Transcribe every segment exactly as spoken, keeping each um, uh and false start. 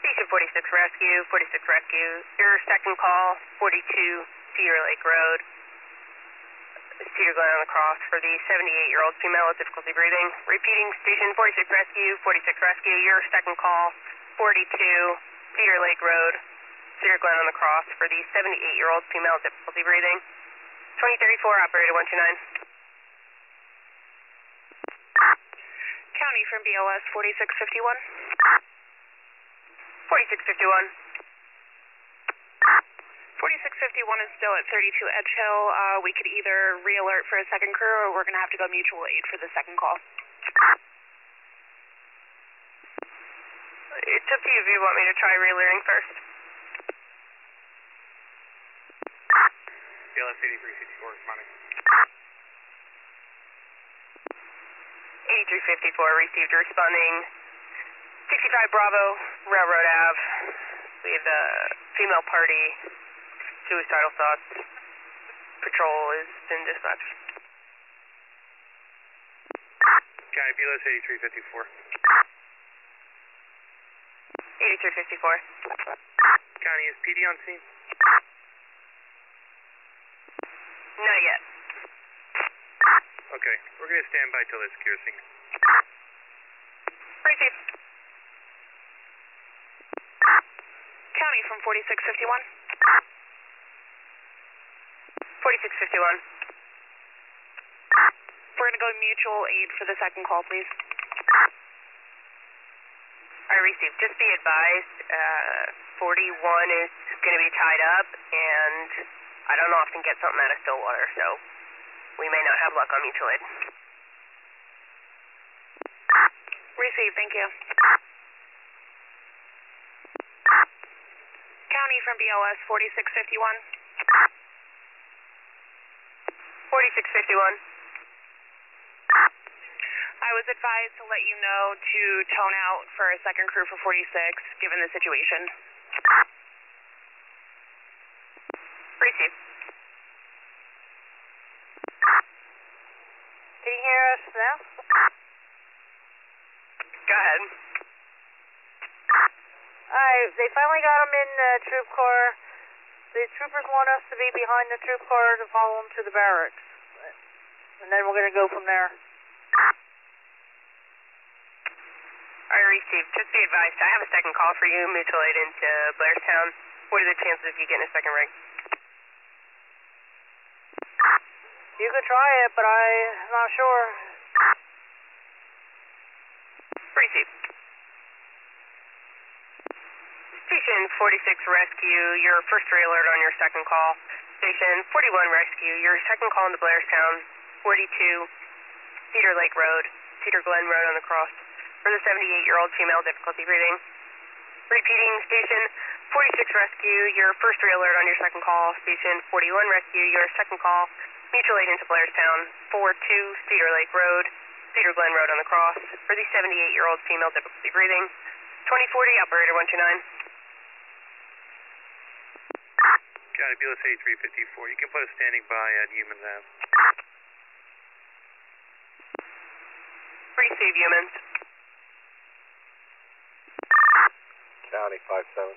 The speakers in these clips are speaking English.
Station forty-six Rescue, forty-six Rescue. Your second call, forty-two Cedar Lake Road. Cedar Glen on the cross for the seventy-eight-year-old female with difficulty breathing. Repeating, Station forty-six Rescue, forty-six Rescue. Your second call, forty-two Cedar Lake Road. Cedar Glen on the cross for the seventy-eight-year-old female with difficulty breathing. twenty thirty-four, operator one two nine. County from B L S forty-six fifty-one. forty-six fifty-one. forty-six fifty-one is still at thirty-two Edge Hill. Uh, we could either re-alert for a second crew or we're going to have to go mutual aid for the second call. It's up to you if you want me to try re-alerting first. B L S eighty-three fifty-four responding. eighty-three fifty-four received, responding sixty-five Bravo, Railroad Ave. We have the female party, suicidal thoughts. Patrol has been dispatched. County, B L S eighty-three fifty-four. eighty-three fifty-four. County, is P D on scene? Not yet. Okay, we're going to stand by till they secure scene. Received. County from forty-six fifty-one. forty-six fifty-one. We're going to go mutual aid for the second call, please. I received. Just be advised, uh, forty-one is going to be tied up, and I don't often get something out of Stillwater, so we may not have luck on mutual aid. Received, thank you. County from B L S forty-six fifty-one. forty-six fifty-one. I was advised to let you know to tone out for a second crew for forty-six, given the situation. Received. Can you hear us now? Go ahead. Alright, they finally got him in the troop car. The troopers want us to be behind the troop car to follow them to the barracks. And then we're going to go from there. I received. Just be advised, I have a second call for you, mutual aid into Blairstown. What are the chances of you getting a second rig? You could try it, but I'm not sure. Received. Station forty-six Rescue, your first re-alert on your second call. Station forty-one Rescue, your second call into Blairstown, forty-two Cedar Lake Road, Cedar Glen Road on the cross, for the seventy-eight-year-old female difficulty breathing. Repeating, Station forty-six Rescue, your first re-alert on your second call. Station forty-one Rescue, your second call. Mutual aid into Blairstown, forty-two Cedar Lake Road, Cedar Glen Road on the cross, for the seventy-eight-year-old female difficulty breathing. twenty forty, operator one two nine. County, B L S eighty-three fifty-four. You can put a standing by at Humans Ave. Receive humans. County, five seven.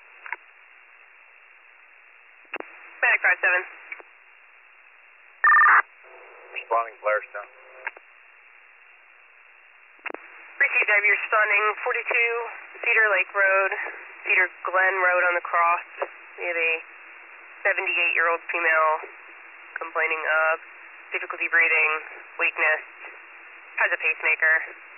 Medic five seven. Responding Blairstown. Received, I have your responding forty-two Cedar Lake Road, Cedar Glen Road on the cross. We have a seventy-eight-year-old female complaining of difficulty breathing, weakness, has a pacemaker.